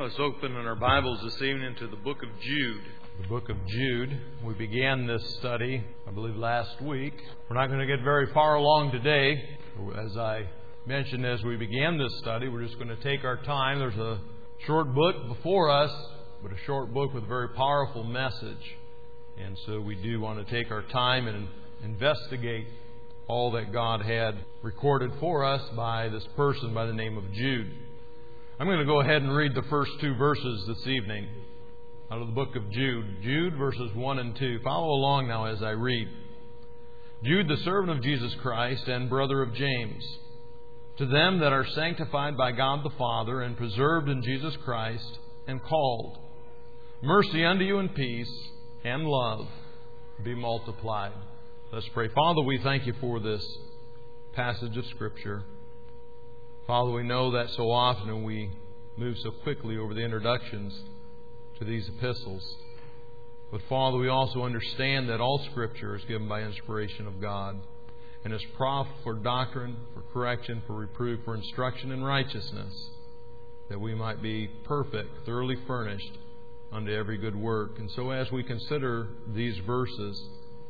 Let's open in our Bibles this evening to the book of Jude. The book of Jude. We began this study, I believe, last week. We're not going to get very far along today. As I mentioned as we began this study, we're just going to take our time. There's a short book before us, but a short book with a very powerful message. And so we do want to take our time and investigate all that God had recorded for us by this person by the name of Jude. I'm going to go ahead and read the first two verses this evening out of the book of Jude. Jude verses 1 and 2. Follow along now as I read. Jude, the servant of Jesus Christ and brother of James, to them that are sanctified by God the Father and preserved in Jesus Christ and called, mercy unto you and peace and love be multiplied. Let's pray. Father, we thank you for this passage of Scripture. Father, we know that so often we move so quickly over the introductions to these epistles. But Father, we also understand that all Scripture is given by inspiration of God and is profitable for doctrine, for correction, for reproof, for instruction in righteousness, that we might be perfect, thoroughly furnished unto every good work. And so as we consider these verses,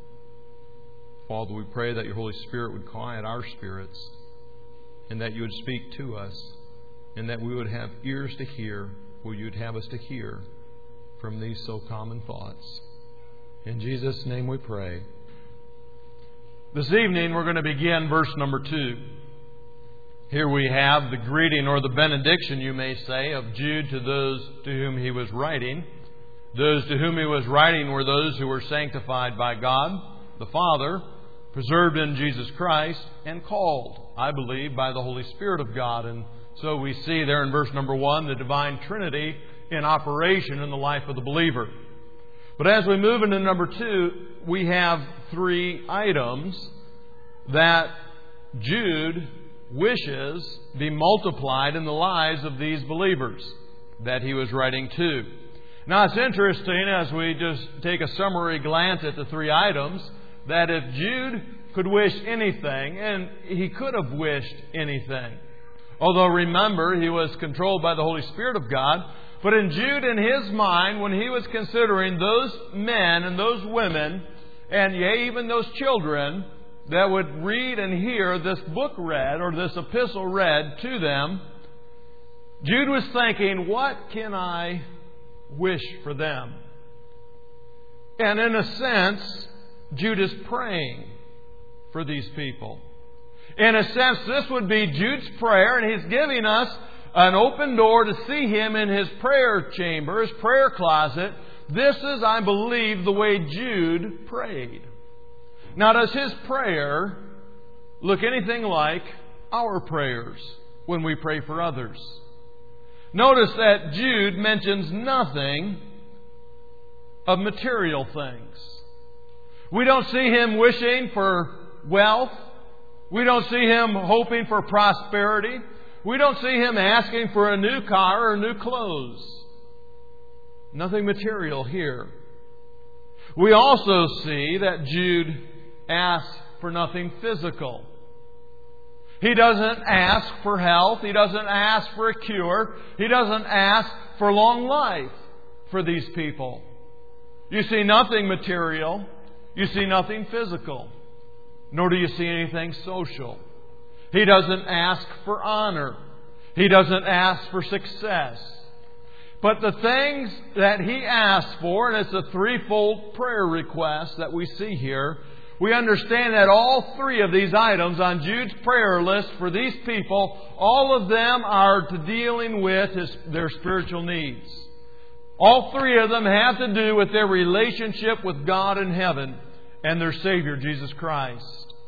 Father, we pray that your Holy Spirit would quiet our spirits and that you would speak to us and that we would have ears to hear what you would have us to hear from these so common thoughts. In Jesus' name we pray. This evening we're going to begin verse number 2. Here we have the greeting or the benediction, you may say, of Jude to those to whom he was writing. Those to whom he was writing were those who were sanctified by God the Father, preserved in Jesus Christ, and called, I believe, by the Holy Spirit of God. And so we see there in verse number 1 the divine Trinity in operation in the life of the believer. But as we move into number 2, we have 3 items that Jude wishes be multiplied in the lives of these believers that he was writing to. Now it's interesting as we just take a summary glance at the 3 items that if Jude could wish anything, and he could have wished anything, although remember he was controlled by the Holy Spirit of God, but in Jude, in his mind, when he was considering those men and those women, and yea, even those children that would read and hear this book read or this epistle read to them, Jude was thinking, what can I wish for them? And in a sense, Jude is praying for these people. In a sense, this would be Jude's prayer, and he's giving us an open door to see him in his prayer chamber, his prayer closet. This is, I believe, the way Jude prayed. Now, does his prayer look anything like our prayers when we pray for others? Notice that Jude mentions nothing of material things. We don't see him wishing for wealth. We don't see him hoping for prosperity. We don't see him asking for a new car or new clothes. Nothing material here. We also see that Jude asks for nothing physical. He doesn't ask for health. He doesn't ask for a cure. He doesn't ask for long life for these people. You see nothing material. You see nothing physical. Nor do you see anything social. He doesn't ask for honor. He doesn't ask for success. But the things that he asks for, and it's a threefold prayer request that we see here, we understand that all 3 of these items on Jude's prayer list for these people, all of them are to dealing with their spiritual needs. All 3 of them have to do with their relationship with God in heaven and their Savior, Jesus Christ.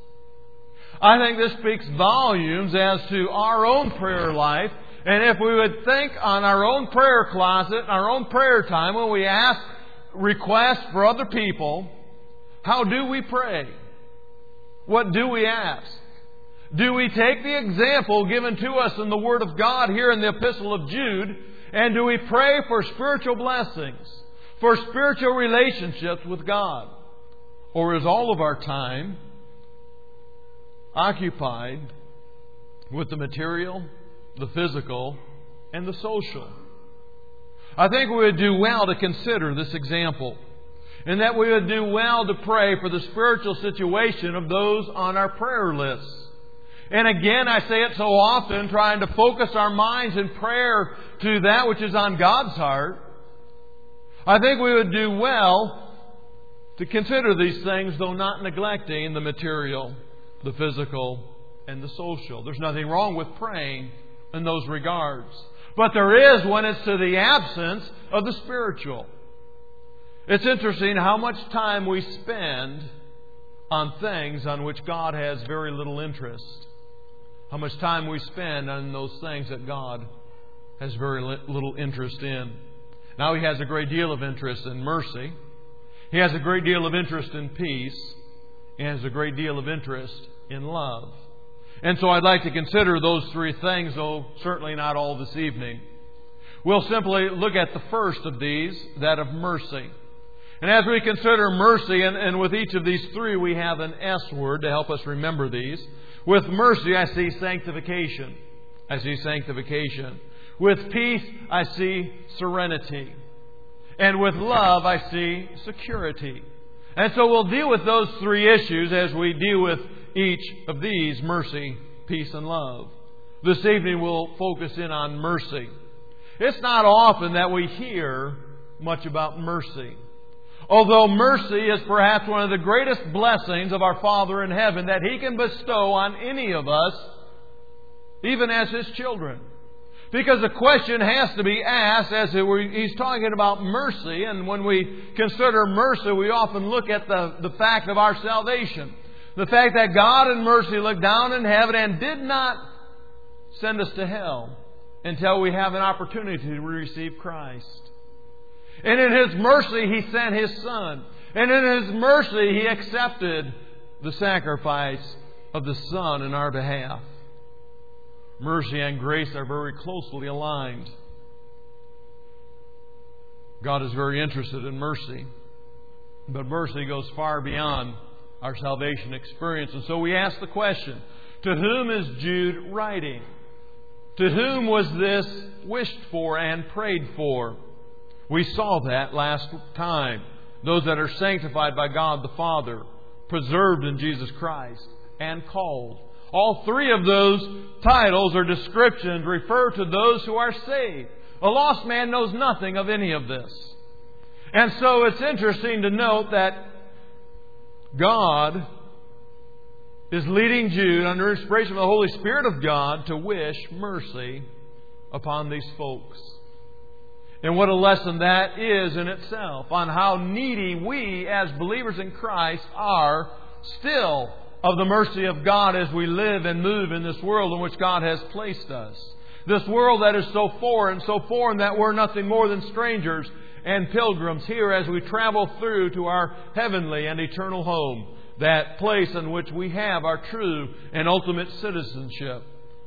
I think this speaks volumes as to our own prayer life. And if we would think on our own prayer closet, our own prayer time, when we ask requests for other people, how do we pray? What do we ask? Do we take the example given to us in the Word of God here in the Epistle of Jude, and do we pray for spiritual blessings, for spiritual relationships with God? Or is all of our time occupied with the material, the physical, and the social? I think we would do well to consider this example, and that we would do well to pray for the spiritual situation of those on our prayer lists. And again, I say it so often, trying to focus our minds in prayer to that which is on God's heart. I think we would do well to consider these things, though not neglecting the material, the physical, and the social. There's nothing wrong with praying in those regards. But there is when it's to the absence of the spiritual. It's interesting how much time we spend on things on which God has very little interest. How much time we spend on those things that God has very little interest in. Now He has a great deal of interest in mercy. He has a great deal of interest in peace. He has a great deal of interest in love. And so I'd like to consider those three things, though certainly not all this evening. We'll simply look at the first of these, that of mercy. And as we consider mercy, and with each of these three we have an S word to help us remember these. With mercy I see sanctification. I see sanctification. With peace I see serenity. And with love I see security. And so we'll deal with those three issues as we deal with each of these: mercy, peace, and love. This evening we'll focus in on mercy. It's not often that we hear much about mercy. Although mercy is perhaps one of the greatest blessings of our Father in heaven that He can bestow on any of us, even as His children. Because the question has to be asked as He's talking about mercy. And when we consider mercy, we often look at the fact of our salvation. The fact that God in mercy looked down in heaven and did not send us to hell until we have an opportunity to receive Christ. And in His mercy He sent His Son. And in His mercy He accepted the sacrifice of the Son in our behalf. Mercy and grace are very closely aligned. God is very interested in mercy. But mercy goes far beyond our salvation experience. And so we ask the question, to whom is Jude writing? To whom was this wished for and prayed for? We saw that last time. Those that are sanctified by God the Father, preserved in Jesus Christ, and called. All three of those titles or descriptions refer to those who are saved. A lost man knows nothing of any of this. And so it's interesting to note that God is leading Jude under inspiration of the Holy Spirit of God to wish mercy upon these folks. And what a lesson that is in itself on how needy we as believers in Christ are still of the mercy of God as we live and move in this world in which God has placed us. This world that is so foreign that we're nothing more than strangers and pilgrims here as we travel through to our heavenly and eternal home, that place in which we have our true and ultimate citizenship.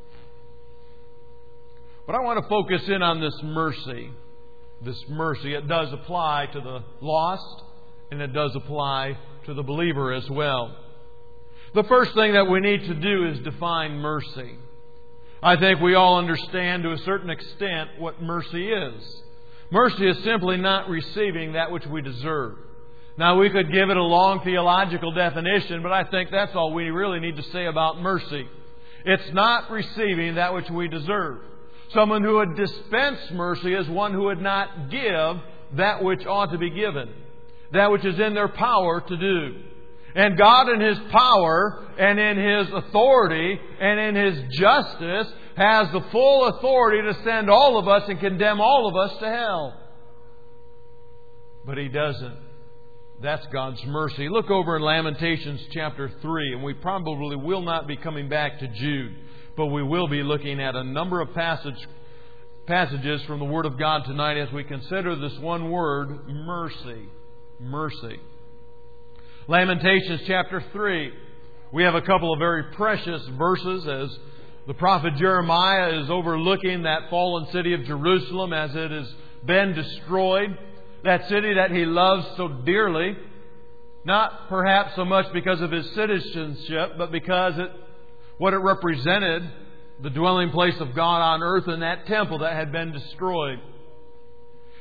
But I want to focus in on this mercy. This mercy, it does apply to the lost, and it does apply to the believer as well. The first thing that we need to do is define mercy. I think we all understand to a certain extent what mercy is. Mercy is simply not receiving that which we deserve. Now, we could give it a long theological definition, but I think that's all we really need to say about mercy. It's not receiving that which we deserve. Someone who would dispense mercy is one who would not give that which ought to be given, that which is in their power to do. And God in His power and in His authority and in His justice has the full authority to send all of us and condemn all of us to hell. But He doesn't. That's God's mercy. Look over in Lamentations chapter 3, and we probably will not be coming back to Jude, but we will be looking at a number of passages from the Word of God tonight as we consider this one word, mercy. Mercy. Lamentations chapter 3. We have a couple of very precious verses as the prophet Jeremiah is overlooking that fallen city of Jerusalem as it has been destroyed. That city that he loves so dearly. Not perhaps so much because of his citizenship, but because what it represented, the dwelling place of God on earth, and that temple that had been destroyed.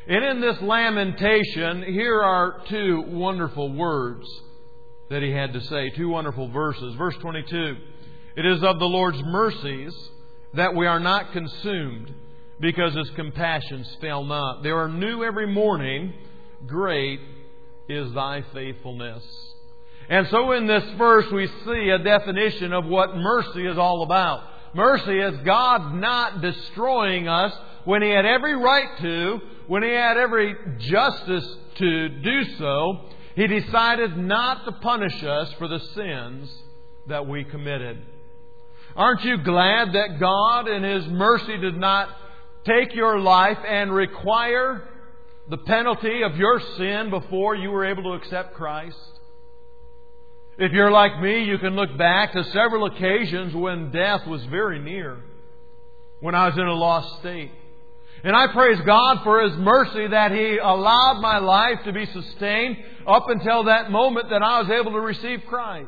And in this lamentation, here are two wonderful words that he had to say, two wonderful verses. Verse 22, "It is of the Lord's mercies that we are not consumed, because His compassions fail not. They are new every morning. Great is Thy faithfulness." And so in this verse we see a definition of what mercy is all about. Mercy is God not destroying us when He had every right to, when He had every justice to do so. He decided not to punish us for the sins that we committed. Aren't you glad that God in His mercy did not take your life and require the penalty of your sin before you were able to accept Christ? If you're like me, you can look back to several occasions when death was very near, when I was in a lost state. And I praise God for His mercy that He allowed my life to be sustained up until that moment that I was able to receive Christ.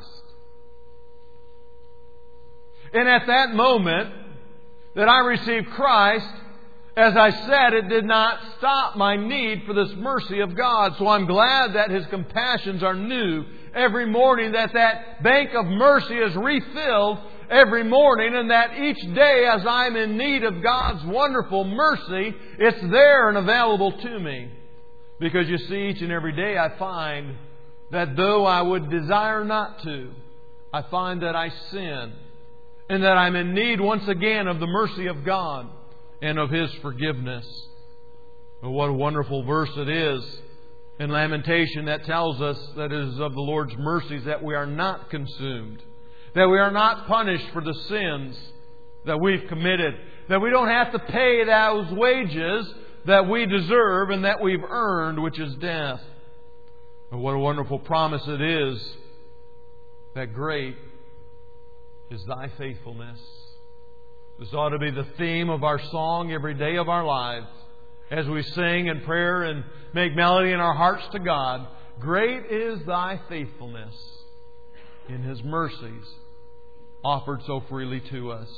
And at that moment that I received Christ, as I said, it did not stop my need for this mercy of God. So I'm glad that His compassions are new every morning, that bank of mercy is refilled every morning, and that each day as I'm in need of God's wonderful mercy, it's there and available to me. Because you see, each and every day I find that though I would desire not to, I find that I sin, and that I'm in need once again of the mercy of God and of His forgiveness. And what a wonderful verse it is in Lamentation that tells us that it is of the Lord's mercies that we are not consumed, that we are not punished for the sins that we've committed, that we don't have to pay those wages that we deserve and that we've earned, which is death. And what a wonderful promise it is that great is Thy faithfulness. This ought to be the theme of our song every day of our lives as we sing in prayer and make melody in our hearts to God. Great is Thy faithfulness in His mercies offered so freely to us.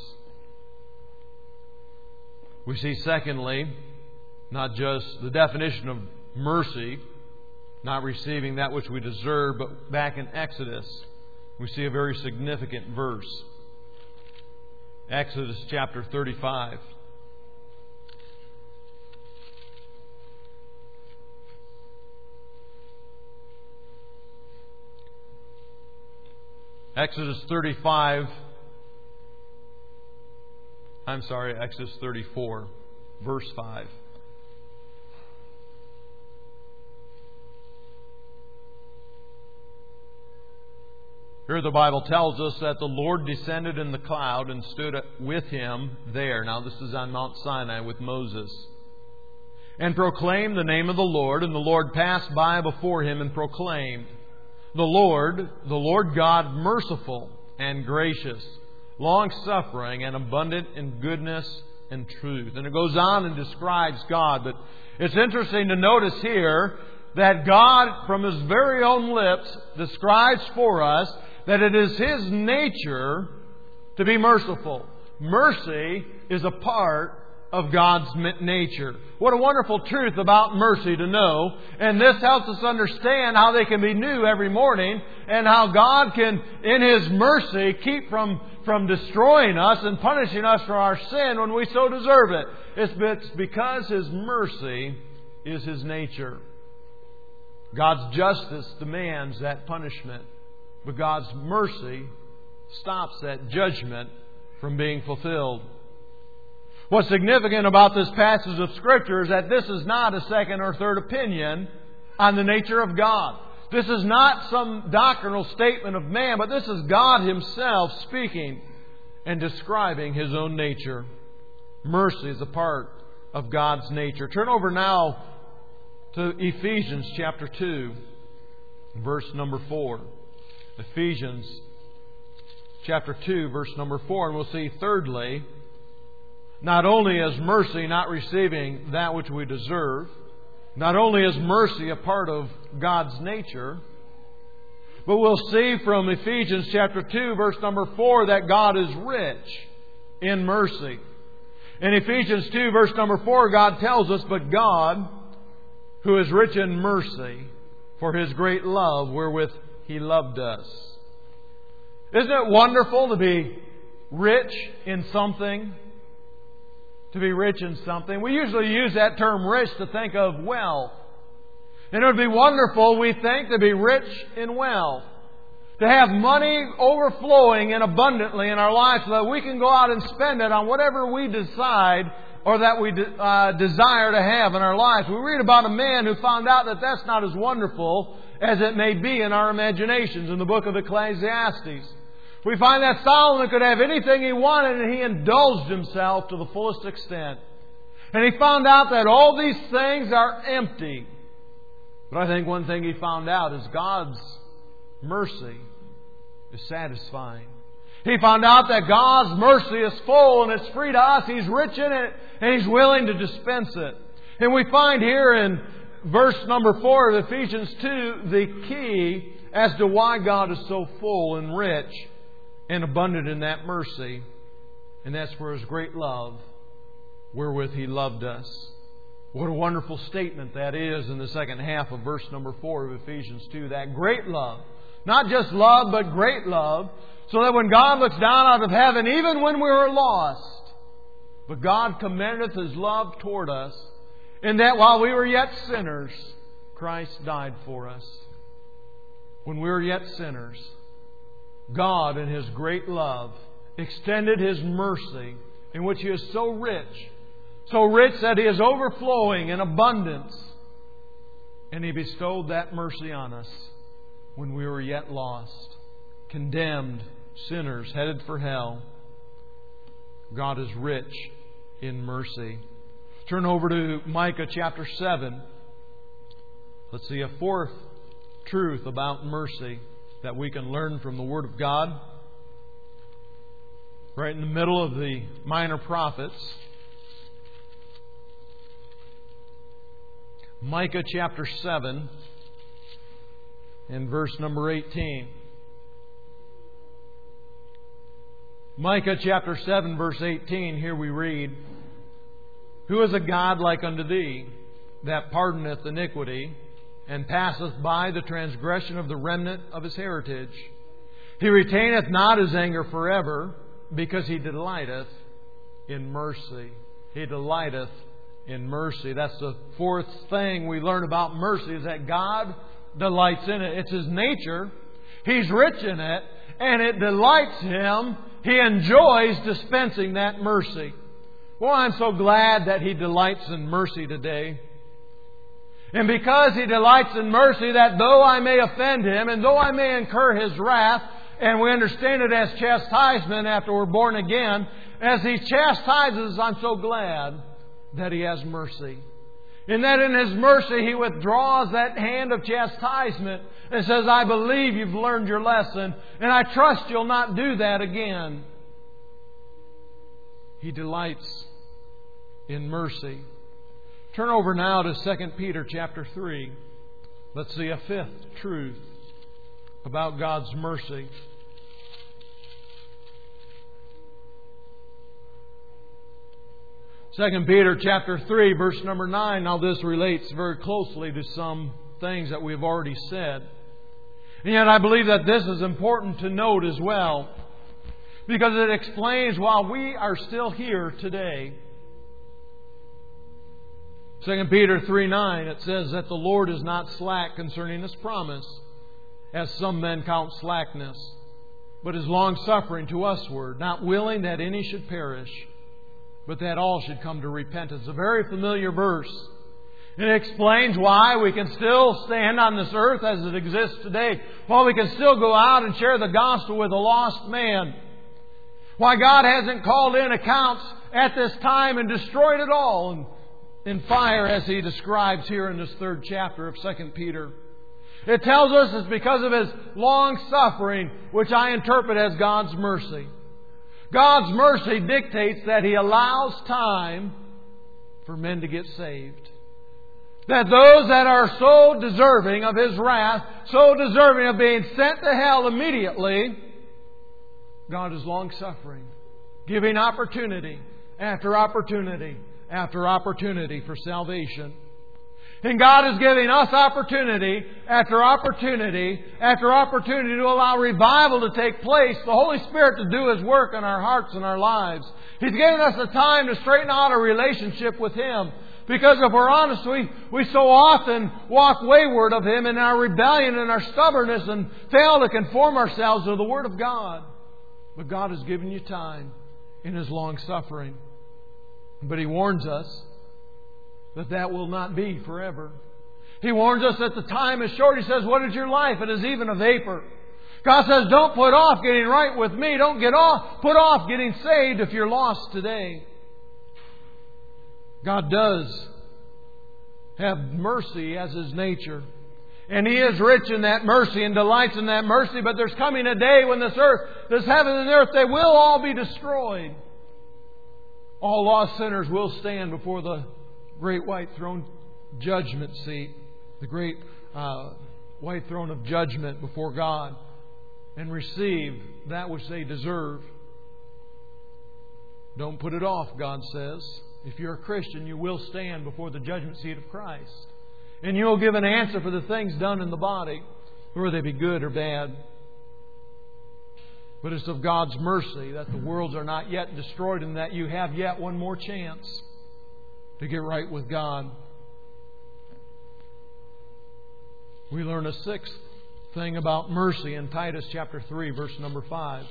We see, secondly, not just the definition of mercy, not receiving that which we deserve, but back in Exodus, we see a very significant verse. Exodus chapter 35. Exodus 34, verse 5. Here the Bible tells us that the Lord descended in the cloud and stood with him there. Now this is on Mount Sinai with Moses. And proclaimed the name of the Lord, and the Lord passed by before him and proclaimed, the Lord God, merciful and gracious, long-suffering and abundant in goodness and truth. And it goes on and describes God. But it's interesting to notice here that God, from His very own lips, describes for us that it is His nature to be merciful. Mercy is a part of God's nature. What a wonderful truth about mercy to know. And this helps us understand how they can be new every morning, and how God can, in His mercy, keep from destroying us and punishing us for our sin when we so deserve it. It's because His mercy is His nature. God's justice demands that punishment, but God's mercy stops that judgment from being fulfilled. What's significant about this passage of Scripture is that this is not a second or third opinion on the nature of God. This is not some doctrinal statement of man, but this is God Himself speaking and describing His own nature. Mercy is a part of God's nature. Turn over now to Ephesians chapter 2, verse number 4. Ephesians chapter 2, verse number 4. And we'll see, thirdly, not only is mercy not receiving that which we deserve, not only is mercy a part of God's nature, but we'll see from Ephesians chapter 2, verse number 4, that God is rich in mercy. In Ephesians 2, verse number 4, God tells us, but God, who is rich in mercy, for His great love wherewith He loved us. Isn't it wonderful to be rich in something? To be rich in something. We usually use that term rich to think of wealth. And it would be wonderful, we think, to be rich in wealth. To have money overflowing and abundantly in our lives so that we can go out and spend it on whatever we decide or that we desire to have in our lives. We read about a man who found out that that's not as wonderful as it may be in our imaginations in the book of Ecclesiastes. We find that Solomon could have anything he wanted and he indulged himself to the fullest extent. And he found out that all these things are empty. But I think one thing he found out is God's mercy is satisfying. He found out that God's mercy is full and it's free to us. He's rich in it and He's willing to dispense it. And we find here in verse number 4 of Ephesians 2 the key as to why God is so full and rich and abundant in that mercy. And that's for His great love wherewith He loved us. What a wonderful statement that is in the second half of verse number 4 of Ephesians 2. That great love. Not just love, but great love. So that when God looks down out of heaven, even when we were lost, but God commendeth His love toward us, in that while we were yet sinners, Christ died for us. When we were yet sinners, God in His great love extended His mercy, in which He is so rich that He is overflowing in abundance, and He bestowed that mercy on us when we were yet lost, condemned sinners headed for hell. God is rich in mercy. Turn over to Micah chapter 7. Let's see a fourth truth about mercy that we can learn from the Word of God. Right in the middle of the minor prophets. Micah chapter 7 and verse number 18. Micah chapter 7 verse 18, here we read, Who is a God like unto thee, that pardoneth iniquity, and passeth by the transgression of the remnant of his heritage? He retaineth not His anger forever, because He delighteth in mercy. He delighteth in mercy. That's the fourth thing we learn about mercy, is that God delights in it. It's His nature. He's rich in it, and it delights Him. He enjoys dispensing that mercy. Well, I'm so glad that He delights in mercy today. And because He delights in mercy, that though I may offend Him, and though I may incur His wrath, and we understand it as chastisement after we're born again, as He chastises, I'm so glad that He has mercy. And that in His mercy He withdraws that hand of chastisement and says, I believe you've learned your lesson, and I trust you'll not do that again. He delights in mercy. Turn over now to 2 Peter chapter 3. Let's see a fifth truth about God's mercy. 2 Peter chapter 3, verse number 9. Now this relates very closely to some things that we've already said. And yet I believe that this is important to note as well, because it explains why we are still here today. 2 Peter 3:9, it says that the Lord is not slack concerning His promise, as some men count slackness, but is long-suffering to usward, not willing that any should perish, but that all should come to repentance. A very familiar verse. And it explains why we can still stand on this earth as it exists today. Why we can still go out and share the gospel with a lost man. Why God hasn't called in accounts at this time and destroyed it all in fire, as He describes here in this third chapter of 2 Peter. It tells us it's because of His long suffering, which I interpret as God's mercy. God's mercy dictates that He allows time for men to get saved. That those that are so deserving of His wrath, so deserving of being sent to hell immediately, God is long-suffering, giving opportunity after opportunity after opportunity for salvation. And God is giving us opportunity after opportunity after opportunity to allow revival to take place, the Holy Spirit to do His work in our hearts and our lives. He's given us the time to straighten out a relationship with Him. Because if we're honest, we so often walk wayward of Him in our rebellion and our stubbornness and fail to conform ourselves to the Word of God. But God has given you time in His long suffering. But He warns us that will not be forever. He warns us that the time is short. He says, what is your life? It is even a vapor. God says, don't put off getting right with me. Don't put off getting saved if you're lost today. God does have mercy as His nature. And He is rich in that mercy and delights in that mercy. But there's coming a day when this heaven and earth, they will all be destroyed. All lost sinners will stand before the great white throne judgment seat, the great white throne of judgment before God, and receive that which they deserve. Don't put it off, God says. If you're a Christian, you will stand before the judgment seat of Christ. And you will give an answer for the things done in the body, whether they be good or bad. But it's of God's mercy that the worlds are not yet destroyed and that you have yet one more chance to get right with God. We learn a sixth thing about mercy in Titus chapter 3, verse number 5.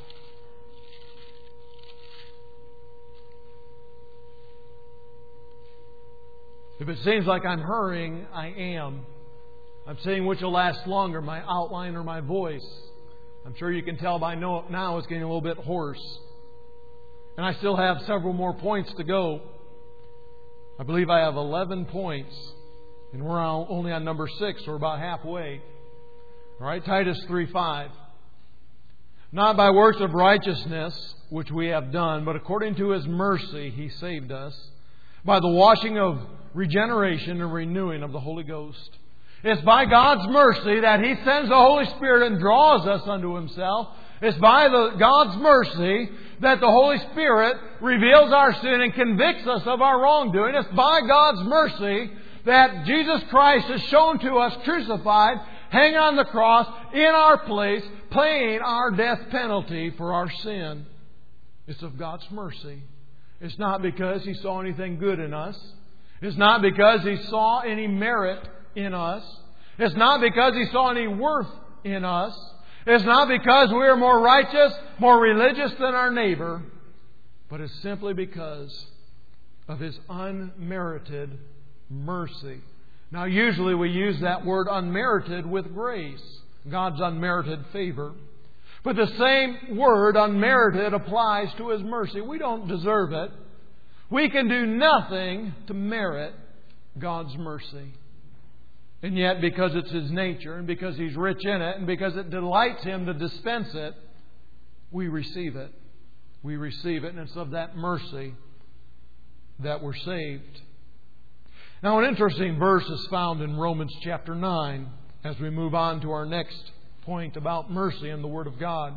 If it seems like I'm hurrying, I am. I'm saying which will last longer, my outline or my voice. I'm sure you can tell by now it's getting a little bit hoarse. And I still have several more points to go. I believe I have 11 points. And we're only on number 6. We're about halfway. All right, Titus 3:5. Not by works of righteousness, which we have done, but according to His mercy He saved us, by the washing of regeneration and renewing of the Holy Ghost. It's by God's mercy that He sends the Holy Spirit and draws us unto Himself. It's by God's mercy that the Holy Spirit reveals our sin and convicts us of our wrongdoing. It's by God's mercy that Jesus Christ is shown to us crucified, hanging on the cross in our place, paying our death penalty for our sin. It's of God's mercy. It's not because He saw anything good in us. It's not because He saw any merit in us. It's not because He saw any worth in us. It's not because we are more righteous, more religious than our neighbor. But it's simply because of His unmerited mercy. Now, usually we use that word unmerited with grace. God's unmerited favor. But the same word, unmerited, applies to His mercy. We don't deserve it. We can do nothing to merit God's mercy. And yet, because it's His nature, and because He's rich in it, and because it delights Him to dispense it, we receive it. We receive it, and it's of that mercy that we're saved. Now, an interesting verse is found in Romans chapter 9, as we move on to our next point about mercy in the Word of God.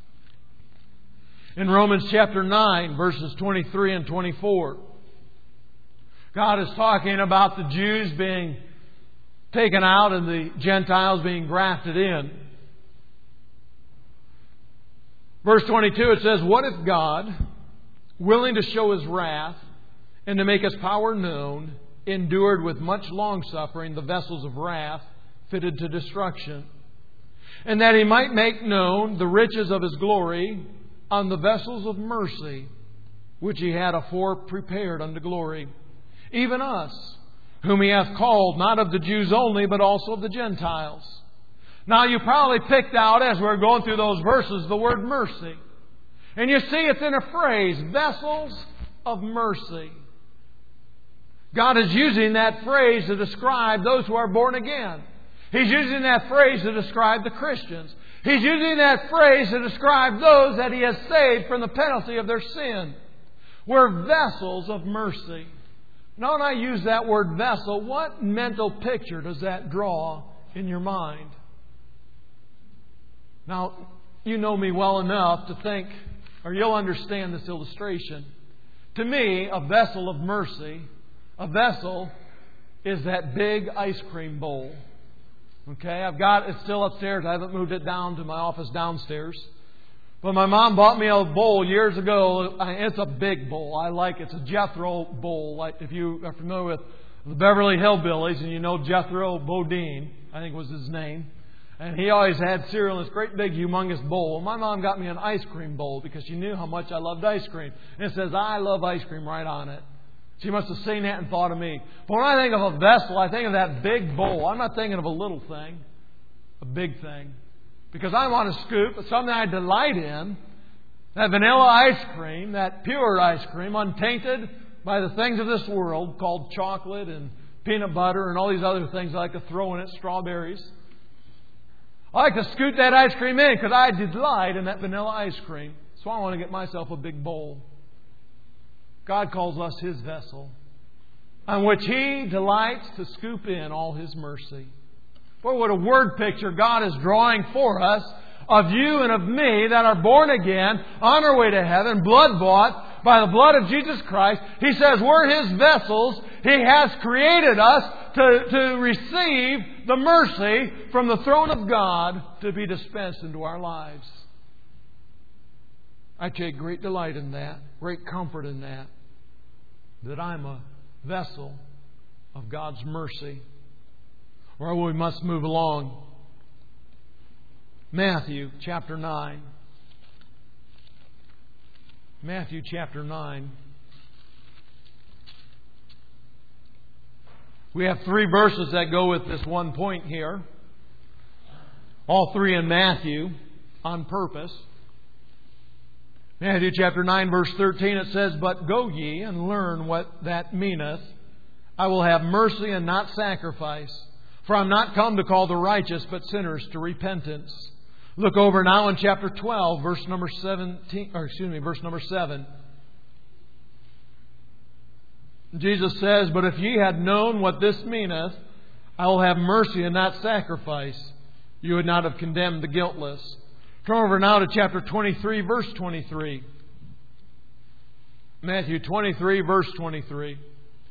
In Romans chapter 9, verses 23 and 24, God is talking about the Jews being taken out and the Gentiles being grafted in. Verse 22, it says, "What if God, willing to show His wrath and to make His power known, endured with much longsuffering the vessels of wrath fitted to destruction, and that He might make known the riches of His glory on the vessels of mercy, which He had afore prepared unto glory, even us, whom He hath called, not of the Jews only, but also of the Gentiles." Now, you probably picked out, as we're going through those verses, the word mercy. And you see it's in a phrase, vessels of mercy. God is using that phrase to describe those who are born again. He's using that phrase to describe the Christians. He's using that phrase to describe those that He has saved from the penalty of their sin. We're vessels of mercy. Now, when I use that word vessel, what mental picture does that draw in your mind? Now, you know me well enough to think, or you'll understand this illustration. To me, a vessel of mercy, a vessel is that big ice cream bowl. Okay, it's still upstairs. I haven't moved it down to my office downstairs. But my mom bought me a bowl years ago. It's a big bowl. I like it. It's a Jethro bowl. Like if you are familiar with the Beverly Hillbillies and you know Jethro Bodine, I think was his name. And he always had cereal in this great big humongous bowl. Well, my mom got me an ice cream bowl because she knew how much I loved ice cream. And it says, "I love ice cream" right on it. She must have seen that and thought of me. But when I think of a vessel, I think of that big bowl. I'm not thinking of a little thing, a big thing. Because I want to scoop something I delight in, that vanilla ice cream, that pure ice cream, untainted by the things of this world, called chocolate and peanut butter and all these other things I like to throw in it, strawberries. I like to scoop that ice cream in because I delight in that vanilla ice cream. So I want to get myself a big bowl. God calls us His vessel, on which He delights to scoop in all His mercy. Boy, what a word picture God is drawing for us of you and of me that are born again, on our way to heaven, blood-bought by the blood of Jesus Christ. He says we're His vessels. He has created us to receive the mercy from the throne of God to be dispensed into our lives. I take great delight in that, great comfort in that I'm a vessel of God's mercy. Or we must move along. Matthew chapter 9. Matthew chapter 9. We have 3 verses that go with this one point here. All 3 in Matthew on purpose. Matthew chapter 9 verse 13 it says, "But go ye and learn what that meaneth. I will have mercy and not sacrifice. For I am not come to call the righteous, but sinners to repentance." Look over now in chapter 12, verse number 7. Jesus says, "But if ye had known what this meaneth, I will have mercy and not sacrifice, you would not have condemned the guiltless." Turn over now to chapter 23, verse 23. Matthew 23, verse 23.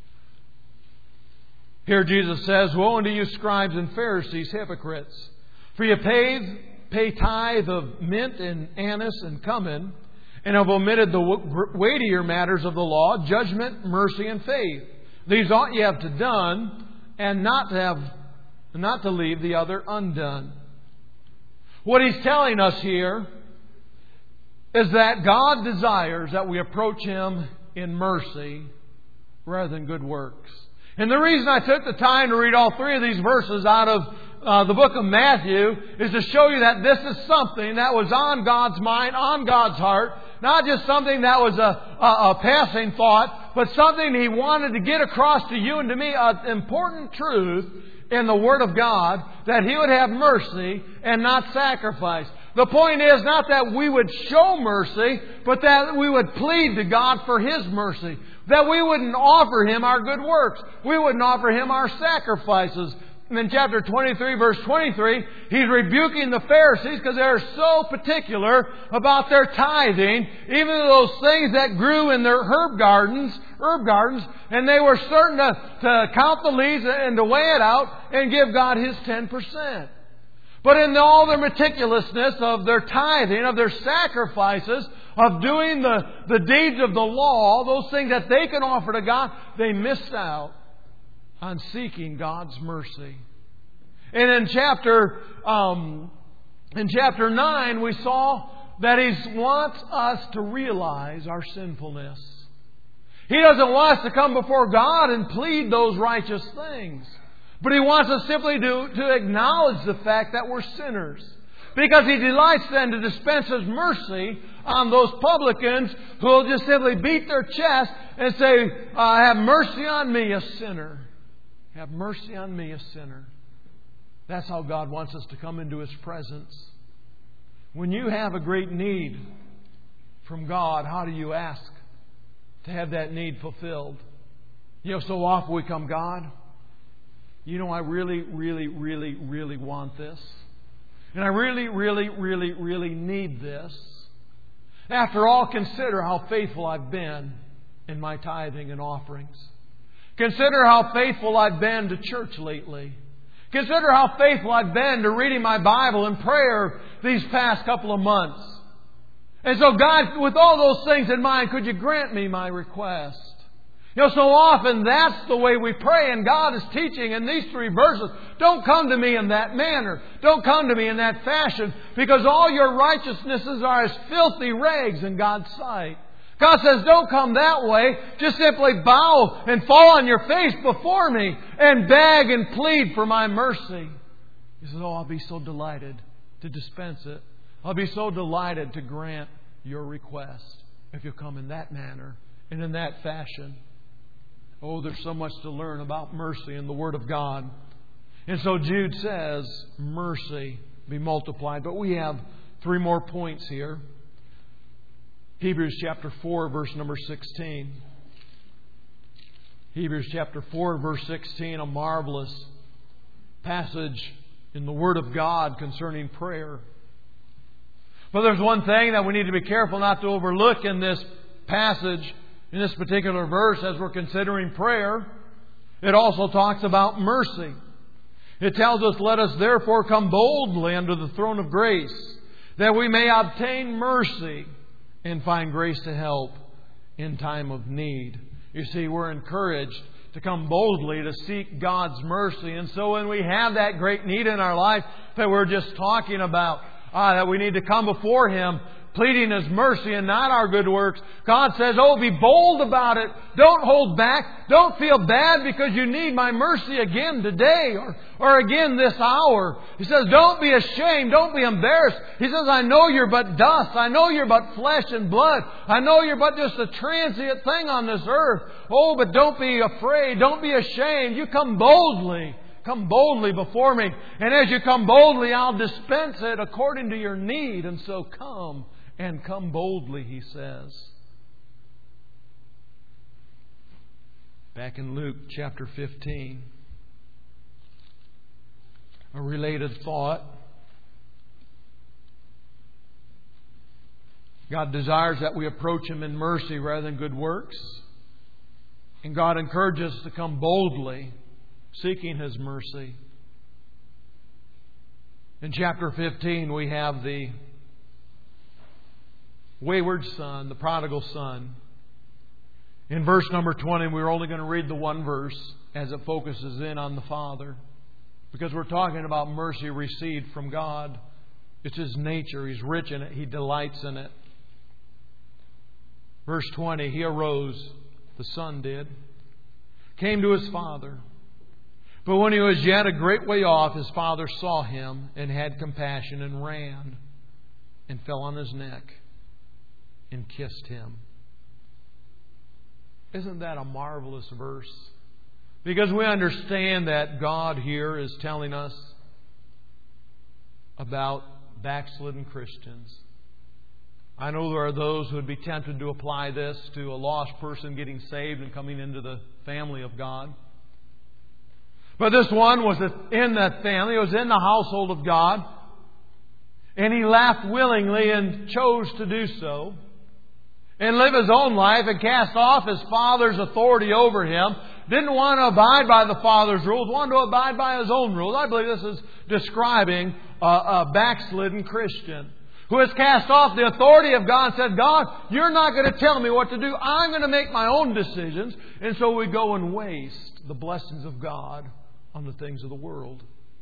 Here Jesus says, "Woe unto you, scribes and Pharisees, hypocrites! For you pay tithe of mint and anise and cumin, and have omitted the weightier matters of the law, judgment, mercy, and faith. These ought ye have to done, and not to leave the other undone." What He's telling us here is that God desires that we approach Him in mercy rather than good works. And the reason I took the time to read all 3 of these verses out of the book of Matthew is to show you that this is something that was on God's mind, on God's heart. Not just something that was a passing thought, but something He wanted to get across to you and to me, an important truth in the Word of God, that He would have mercy and not sacrifice. The point is not that we would show mercy, but that we would plead to God for His mercy. That we wouldn't offer Him our good works. We wouldn't offer Him our sacrifices. And in chapter 23, verse 23, He's rebuking the Pharisees because they're so particular about their tithing, even those things that grew in their herb gardens, and they were certain to count the leaves and to weigh it out and give God His 10%. But in all their meticulousness of their tithing, of their sacrifices, of doing the deeds of the law, those things that they can offer to God, they missed out on seeking God's mercy. And in chapter 9, we saw that He wants us to realize our sinfulness. He doesn't want us to come before God and plead those righteous things. But He wants us simply to acknowledge the fact that we're sinners. Because He delights then to dispense His mercy on those publicans who will just simply beat their chest and say, "Have mercy on me, a sinner. Have mercy on me, a sinner." That's how God wants us to come into His presence. When you have a great need from God, how do you ask to have that need fulfilled? So often we come, "God, I really, really, really, really want this. And I really, really, really, really need this. After all, consider how faithful I've been in my tithing and offerings. Consider how faithful I've been to church lately. Consider how faithful I've been to reading my Bible and prayer these past couple of months. And so God, with all those things in mind, could you grant me my request? You know, so often that's the way we pray, and God is teaching in these 3 verses. Don't come to me in that manner. Don't come to me in that fashion, because all your righteousnesses are as filthy rags in God's sight. God says, don't come that way. Just simply bow and fall on your face before me and beg and plead for my mercy. He says, oh, I'll be so delighted to dispense it. I'll be so delighted to grant your request if you'll come in that manner and in that fashion. Oh, there's so much to learn about mercy in the Word of God. And so Jude says, mercy be multiplied. But we have 3 more points here. Hebrews chapter 4, verse number 16. Hebrews chapter 4, verse 16, a marvelous passage in the Word of God concerning prayer. But there's one thing that we need to be careful not to overlook in this passage, in this particular verse, as we're considering prayer. It also talks about mercy. It tells us, let us therefore come boldly under the throne of grace, that we may obtain mercy and find grace to help in time of need. You see, we're encouraged to come boldly to seek God's mercy. And so when we have that great need in our life that we're just talking about, that we need to come before Him, pleading His mercy and not our good works, God says, oh, be bold about it. Don't hold back. Don't feel bad because you need my mercy again today or again this hour. He says, don't be ashamed. Don't be embarrassed. He says, I know you're but dust. I know you're but flesh and blood. I know you're but just a transient thing on this earth. Oh, but don't be afraid. Don't be ashamed. You come boldly. Come boldly before me. And as you come boldly, I'll dispense it according to your need. And so come. And come boldly, he says. Back in Luke chapter 15, a related thought. God desires that we approach Him in mercy rather than good works. And God encourages us to come boldly, seeking His mercy. In chapter 15, we have the wayward son, the prodigal son. In verse number 20, we're only going to read the one verse as it focuses in on the Father, because we're talking about mercy received from God. It's His nature. He's rich in it. He delights in it. Verse 20, he arose, the son did, came to his father. But when he was yet a great way off, his father saw him and had compassion and ran and fell on his neck and kissed him. Isn't that a marvelous verse? Because we understand that God here is telling us about backslidden Christians. I know there are those who would be tempted to apply this to a lost person getting saved and coming into the family of God. But this one was in that family. He was in the household of God. And he left willingly and chose to do so. And live his own life and cast off his father's authority over him. Didn't want to abide by the father's rules. Wanted to abide by his own rules. I believe this is describing a backslidden Christian who has cast off the authority of God and said, God, you're not going to tell me what to do. I'm going to make my own decisions. And so we go and waste the blessings of God on the things of the world.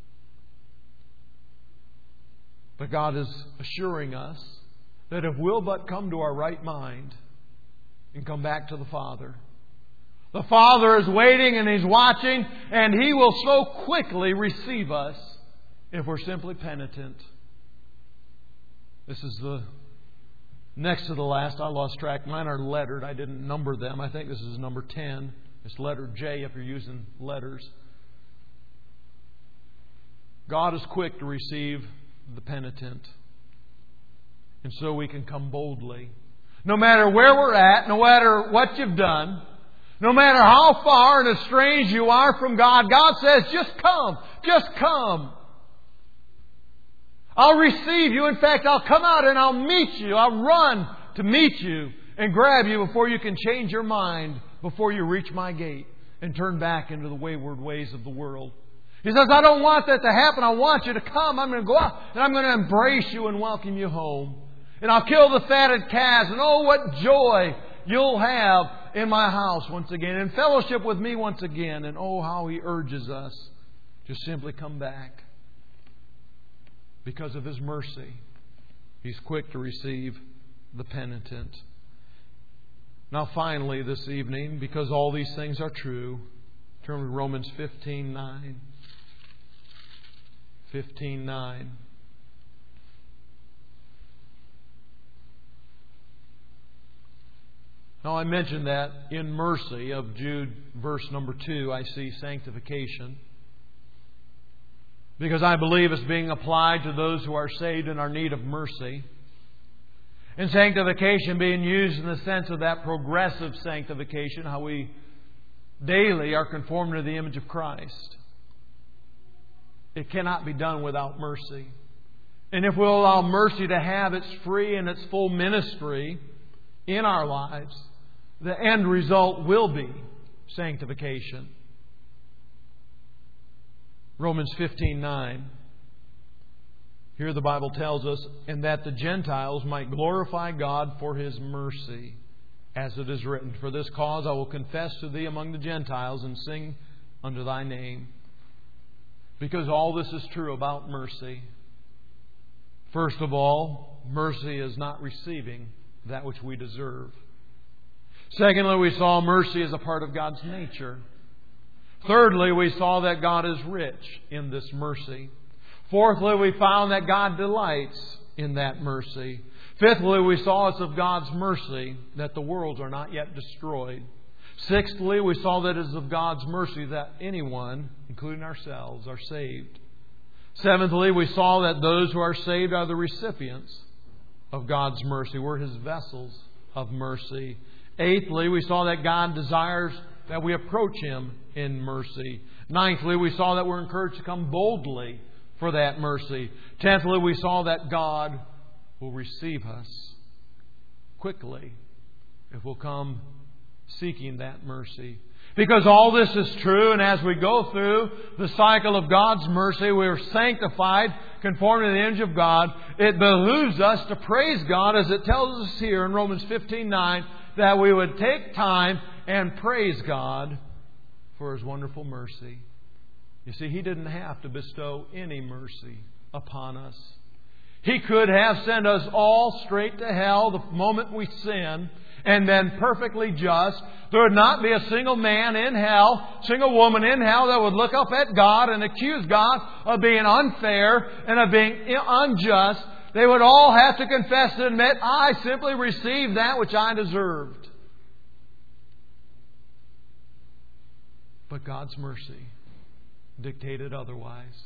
But God is assuring us that if we'll but come to our right mind and come back to the Father, the Father is waiting and He's watching, and He will so quickly receive us if we're simply penitent. This is the next to the last. I lost track. Mine are lettered. I didn't number them. I think this is number 10. It's letter J if you're using letters. God is quick to receive the penitent. And so we can come boldly. No matter where we're at, no matter what you've done, no matter how far and estranged you are from God, God says, just come. Just come. I'll receive you. In fact, I'll come out and I'll meet you. I'll run to meet you and grab you before you can change your mind, before you reach my gate. and turn back into the wayward ways of the world. He says, I don't want that to happen. I want you to come. I'm going to go out and I'm going to embrace you and welcome you home. And I'll kill the fatted calves. And oh, what joy you'll have in my house once again. In fellowship with me once again. And oh, how He urges us to simply come back. Because of His mercy, He's quick to receive the penitent. Now finally this evening, because all these things are true, turn to Romans 15:9. 15:9. Now I mentioned that in mercy of Jude verse number 2 I see sanctification. Because I believe it's being applied to those who are saved and are in need of mercy. And sanctification being used in the sense of that progressive sanctification, how we daily are conformed to the image of Christ. It cannot be done without mercy. And if we'll allow mercy to have its free and its full ministry in our lives, the end result will be sanctification. Romans 15:9. Here the Bible tells us, and that the Gentiles might glorify God for His mercy, as it is written, for this cause I will confess to thee among the Gentiles and sing unto thy name. Because all this is true about mercy. First of all, mercy is not receiving that which we deserve. Secondly, we saw mercy as a part of God's nature. Thirdly, we saw that God is rich in this mercy. Fourthly, we found that God delights in that mercy. Fifthly, we saw it's of God's mercy that the worlds are not yet destroyed. Sixthly, we saw that it is of God's mercy that anyone, including ourselves, are saved. Seventhly, we saw that those who are saved are the recipients of God's mercy. We're His vessels of mercy. Eighthly, we saw that God desires that we approach Him in mercy. Ninthly, we saw that we're encouraged to come boldly for that mercy. Tenthly, we saw that God will receive us quickly if we'll come seeking that mercy. Because all this is true, and as we go through the cycle of God's mercy, we are sanctified, conformed to the image of God. It behooves us to praise God, as it tells us here in Romans 15:9, that we would take time and praise God for His wonderful mercy. You see, He didn't have to bestow any mercy upon us. He could have sent us all straight to hell the moment we sin and been perfectly just. There would not be a single man in hell, single woman in hell that would look up at God and accuse God of being unfair and of being unjust. They would all have to confess and admit, I simply received that which I deserved. But God's mercy dictated otherwise.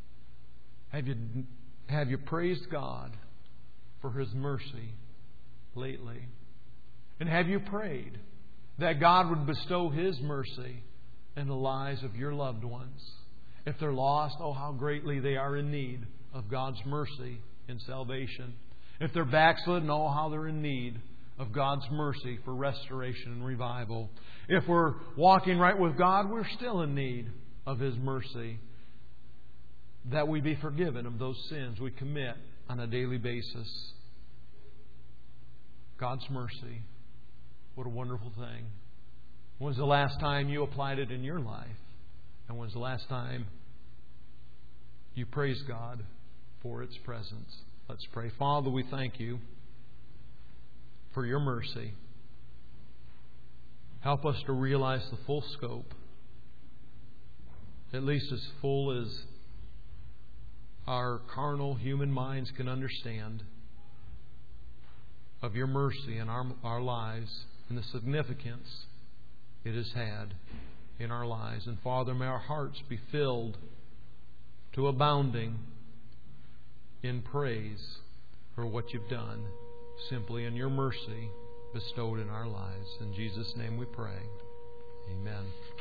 Have you praised God for His mercy lately? And have you prayed that God would bestow His mercy in the lives of your loved ones? If they're lost, oh, how greatly they are in need of God's mercy in salvation. If they're backslidden, oh, how they're in need of God's mercy for restoration and revival. If we're walking right with God, we're still in need of His mercy, that we be forgiven of those sins we commit on a daily basis. God's mercy. What a wonderful thing. When's the last time you applied it in your life? And when's the last time you praised God for its presence? Let's pray. Father, we thank You for Your mercy. Help us to realize the full scope, at least as full as our carnal human minds can understand, of Your mercy in our lives and the significance it has had in our lives. And Father, may our hearts be filled to abounding in praise for what You've done simply in Your mercy bestowed in our lives. In Jesus' name we pray. Amen.